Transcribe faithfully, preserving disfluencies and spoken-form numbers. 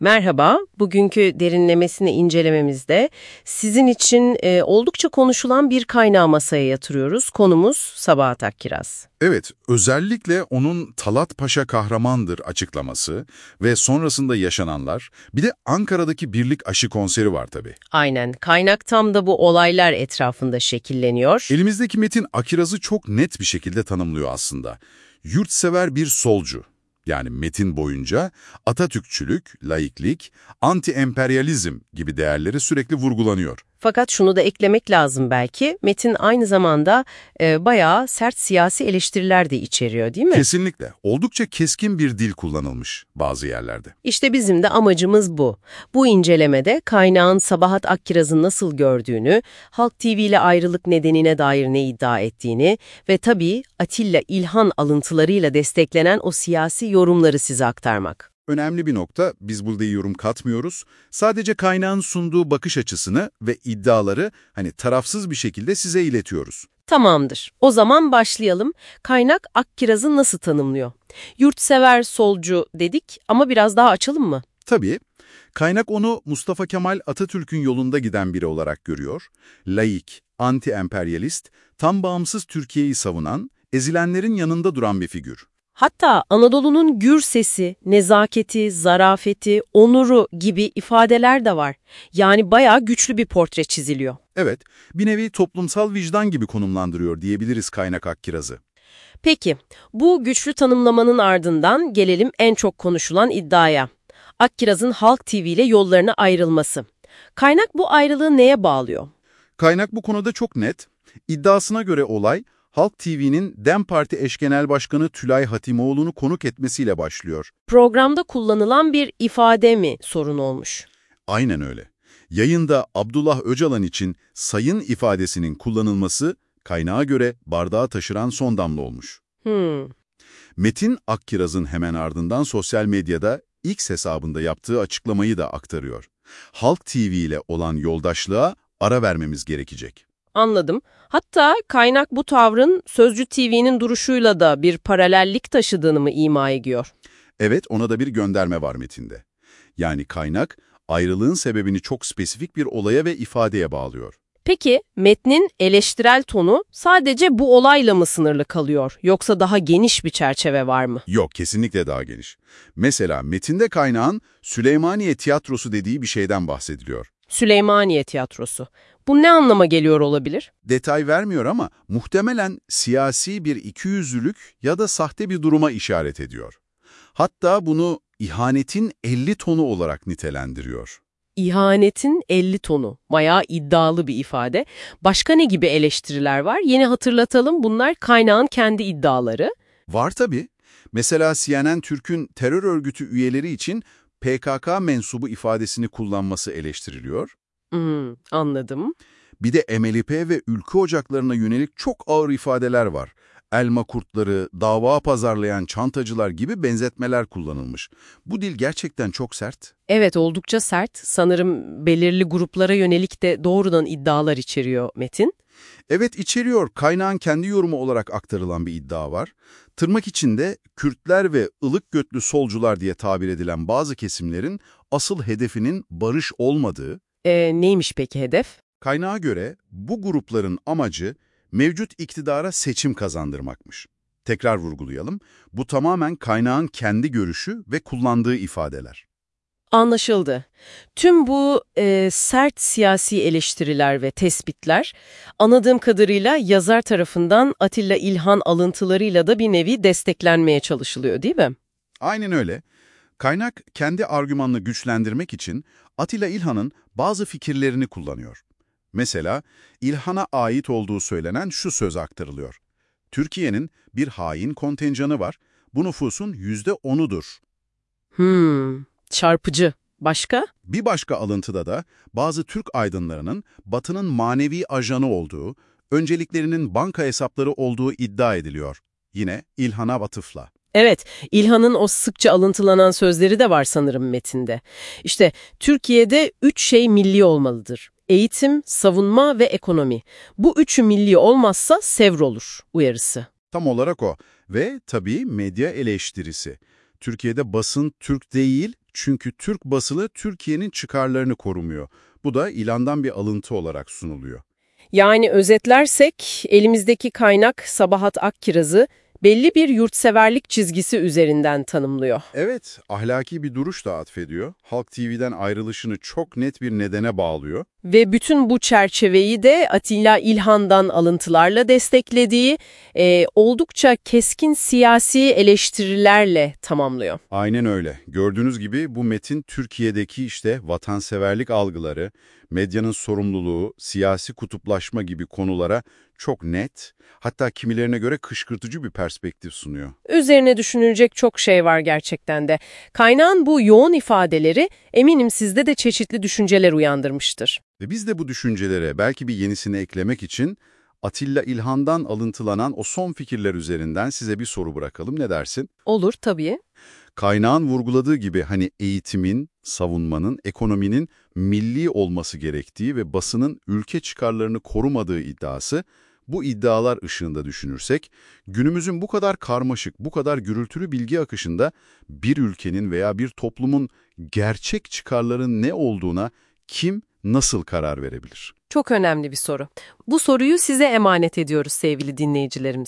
Merhaba, bugünkü derinlemesine incelememizde sizin için e, oldukça konuşulan bir kaynağı masaya yatırıyoruz. Konumuz Sabahat Akkiraz. Evet, özellikle onun Talat Paşa kahramandır açıklaması ve sonrasında yaşananlar, bir de Ankara'daki Birlik Aşı konseri var tabii. Aynen, kaynak tam da bu olaylar etrafında şekilleniyor. Elimizdeki metin Akkiraz'ı çok net bir şekilde tanımlıyor aslında. Yurtsever bir solcu. Yani metin boyunca Atatürkçülük, laiklik, anti-emperyalizm gibi değerleri sürekli vurgulanıyor. Fakat şunu da eklemek lazım belki, metin aynı zamanda e, bayağı sert siyasi eleştiriler de içeriyor değil mi? Kesinlikle. Oldukça keskin bir dil kullanılmış bazı yerlerde. İşte bizim de amacımız bu. Bu incelemede kaynağın Sabahat Akkiraz'ı nasıl gördüğünü, Halk T V ile ayrılık nedenine dair ne iddia ettiğini ve tabii Atilla İlhan alıntılarıyla desteklenen o siyasi yorumları size aktarmak. Önemli bir nokta, biz burada yorum katmıyoruz. Sadece kaynağın sunduğu bakış açısını ve iddiaları hani tarafsız bir şekilde size iletiyoruz. Tamamdır. O zaman başlayalım. Kaynak Akkiraz'ı nasıl tanımlıyor? Yurtsever solcu dedik ama biraz daha açalım mı? Tabii, kaynak onu Mustafa Kemal Atatürk'ün yolunda giden biri olarak görüyor. Laik, anti-emperyalist, tam bağımsız Türkiye'yi savunan, ezilenlerin yanında duran bir figür. Hatta Anadolu'nun gür sesi, nezaketi, zarafeti, onuru gibi ifadeler de var. Yani bayağı güçlü bir portre çiziliyor. Evet, bir nevi toplumsal vicdan gibi konumlandırıyor diyebiliriz kaynak Akkiraz'ı. Peki, bu güçlü tanımlamanın ardından gelelim en çok konuşulan iddiaya. Akkiraz'ın Halk T V ile yollarına ayrılması. Kaynak bu ayrılığı neye bağlıyor? Kaynak bu konuda çok net. İddiasına göre olay, Halk T V'nin DEM Parti eş genel başkanı Tülay Hatimoğlu'nu konuk etmesiyle başlıyor. Programda kullanılan bir ifade mi sorun olmuş? Aynen öyle. Yayında Abdullah Öcalan için sayın ifadesinin kullanılması kaynağa göre bardağı taşıran son damla olmuş. Hmm. Metin Akkiraz'ın hemen ardından sosyal medyada X hesabında yaptığı açıklamayı da aktarıyor. Halk T V ile olan yoldaşlığa ara vermemiz gerekecek. Anladım. Hatta kaynak bu tavrın Sözcü T V'nin duruşuyla da bir paralellik taşıdığını mı ima ediyor? Evet, ona da bir gönderme var metinde. Yani kaynak, ayrılığın sebebini çok spesifik bir olaya ve ifadeye bağlıyor. Peki metnin eleştirel tonu sadece bu olayla mı sınırlı kalıyor? Yoksa daha geniş bir çerçeve var mı? Yok, kesinlikle daha geniş. Mesela metinde kaynağın Süleymaniye Tiyatrosu dediği bir şeyden bahsediliyor. Süleymaniye Tiyatrosu. Bu ne anlama geliyor olabilir? Detay vermiyor ama muhtemelen siyasi bir ikiyüzlülük ya da sahte bir duruma işaret ediyor. Hatta bunu ihanetin elli tonu olarak nitelendiriyor. İhanetin elli tonu. Bayağı iddialı bir ifade. Başka ne gibi eleştiriler var? Yine hatırlatalım, bunlar kaynağın kendi iddiaları. Var tabii. Mesela C N N Türk'ün terör örgütü üyeleri için P K K mensubu ifadesini kullanması eleştiriliyor. Hmm, anladım. Bir de M L P ve ülke ocaklarına yönelik çok ağır ifadeler var. Elma kurtları, dava pazarlayan çantacılar gibi benzetmeler kullanılmış. Bu dil gerçekten çok sert. Evet, oldukça sert. Sanırım belirli gruplara yönelik de doğrudan iddialar içeriyor metin. Evet, içeriyor. Kaynağın kendi yorumu olarak aktarılan bir iddia var. Tırnak içinde Kürtler ve ılık götlü solcular diye tabir edilen bazı kesimlerin asıl hedefinin barış olmadığı, Ee, neymiş peki hedef? kaynağa göre bu grupların amacı mevcut iktidara seçim kazandırmakmış. Tekrar vurgulayalım, bu tamamen kaynağın kendi görüşü ve kullandığı ifadeler. Anlaşıldı. Tüm bu e, sert siyasi eleştiriler ve tespitler anladığım kadarıyla yazar tarafından Atilla İlhan alıntılarıyla da bir nevi desteklenmeye çalışılıyor, değil mi? Aynen öyle. Kaynak kendi argümanını güçlendirmek için Atilla İlhan'ın bazı fikirlerini kullanıyor. Mesela İlhan'a ait olduğu söylenen şu söz aktarılıyor. Türkiye'nin bir hain kontenjanı var, bu nüfusun yüzde onudur. Hmm, çarpıcı. Başka? Bir başka alıntıda da bazı Türk aydınlarının Batı'nın manevi ajanı olduğu, önceliklerinin banka hesapları olduğu iddia ediliyor. Yine İlhan'a atıfla. Evet, İlhan'ın o sıkça alıntılanan sözleri de var sanırım metinde. İşte Türkiye'de üç şey milli olmalıdır. Eğitim, savunma ve ekonomi. Bu üçü milli olmazsa sevr olur uyarısı. Tam olarak o. Ve tabii medya eleştirisi. Türkiye'de basın Türk değil, Çünkü Türk basılı Türkiye'nin çıkarlarını korumuyor. Bu da ilandan bir alıntı olarak sunuluyor. Yani özetlersek elimizdeki kaynak Sabahat Akkiraz'ı belli bir yurtseverlik çizgisi üzerinden tanımlıyor. Evet, ahlaki bir duruş da atfediyor. Halk T V'den ayrılışını çok net bir nedene bağlıyor. Ve bütün bu çerçeveyi de Atilla İlhan'dan alıntılarla desteklediği e, oldukça keskin siyasi eleştirilerle tamamlıyor. Aynen öyle. Gördüğünüz gibi bu metin Türkiye'deki işte vatanseverlik algıları, medyanın sorumluluğu, siyasi kutuplaşma gibi konulara çok net, hatta kimilerine göre kışkırtıcı bir perspektif sunuyor. Üzerine düşünülecek çok şey var gerçekten de. Kaynağın bu yoğun ifadeleri eminim sizde de çeşitli düşünceler uyandırmıştır. Ve biz de bu düşüncelere belki bir yenisini eklemek için Atilla İlhan'dan alıntılanan o son fikirler üzerinden size bir soru bırakalım. Ne dersin? Olur tabii. Kaynağın vurguladığı gibi hani eğitimin, savunmanın, ekonominin milli olması gerektiği ve basının ülke çıkarlarını korumadığı iddiası, bu iddialar ışığında düşünürsek, günümüzün bu kadar karmaşık, bu kadar gürültülü bilgi akışında bir ülkenin veya bir toplumun gerçek çıkarların ne olduğuna kim nasıl karar verebilir? Çok önemli bir soru. Bu soruyu size emanet ediyoruz sevgili dinleyicilerimiz.